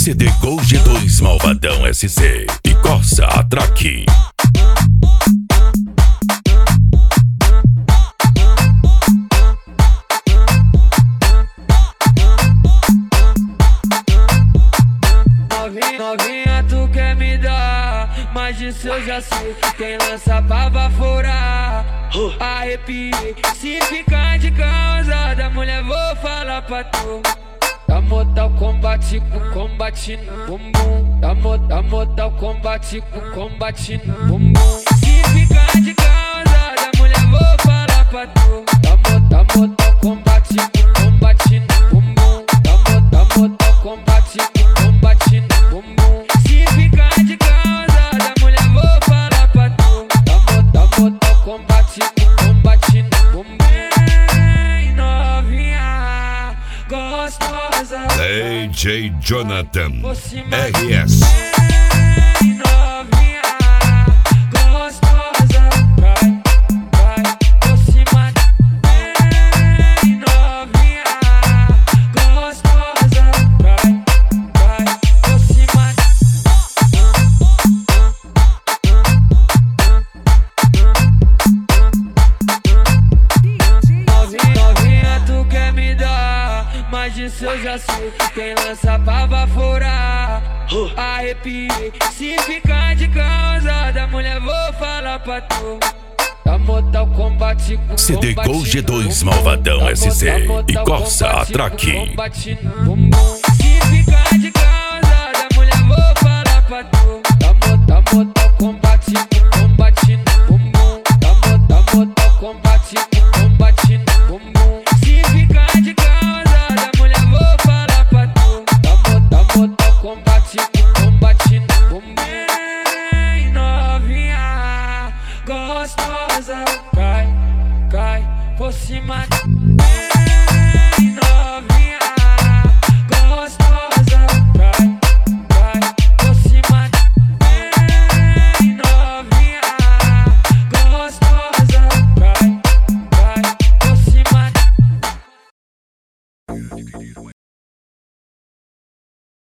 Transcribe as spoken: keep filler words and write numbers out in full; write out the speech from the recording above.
C D Gol G dois Malvadão S C e Corsa Atraque. Novinha, tu quer me dar, mas disso eu já sei. Quem lança pra baforar, arrepiei. Se ficar de causada, mulher, vou falar pra tu. Da Mortal Kombat com combate no bumbum. Da, mo, da Mortal Kombat com combate no bumbum. Se ficar de causada, mulher, vou falar pra tu. Da, mo, da Mortal Kombat com combate no bumbum. Da, mo, da Mortal Kombat com combate no bumbum. Se ficar de causada, mulher, vou falar pra tu. Da, mo, da Mortal Kombat com combate no bumbum. Ei, novinha gostosa, D J Jonathan R S. ei, novinha gostosa, vai, vai por cima. Ei, novinha gostosa, vai, vai por cima. Novinha, novinha, tu quer me dar, mas disso eu já sei. Quem lança pra baforar, arrepiei. Se ficar de causada, mulher, vou falar pra tu. Da Mortal Kombat com C D combate Gol G dois no Malvadão bumbum. S C Da Mortal e Corsa Kombat com Atraque. combate no bumbum. Se ficar de causada, mulher, vou falar pra tu. Da Mo- da Mortal Kombat com combate no bumbum. Da Mo- da Mortal Kombat com combate no bumbum. Se ficar de causada, mulher, vou falar pra tu. Da Mo- da Mortal Kombat com combate no bumbum. Ei, novinha gostosa, cai, cai por cima.